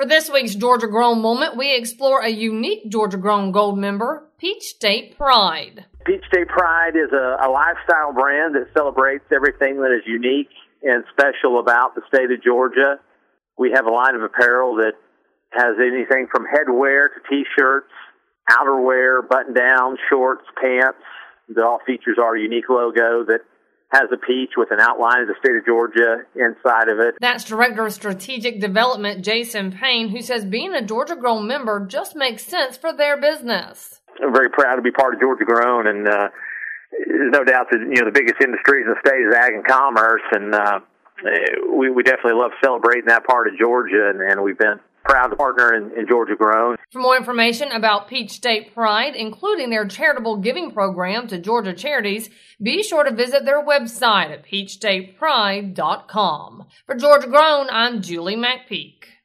For this week's Georgia Grown Moment, we explore a unique Georgia Grown Gold member, Peach State Pride. Peach State Pride is a lifestyle brand that celebrates everything that is unique and special about the state of Georgia. We have a line of apparel that has anything from headwear to T-shirts, outerwear, button-down, shorts, pants. That all features our unique logo that has a peach with an outline of the state of Georgia inside of it. That's Director of Strategic Development Jason Payne, who says being a Georgia Grown member just makes sense for their business. I'm very proud to be part of Georgia Grown, and there's no doubt that the biggest industries in the state is ag and commerce, and we definitely love celebrating that part of Georgia, and we've been proud to partner in Georgia Grown. For more information about Peach State Pride, including their charitable giving program to Georgia charities, be sure to visit their website at peachstatepride.com. For Georgia Grown, I'm Julie McPeak.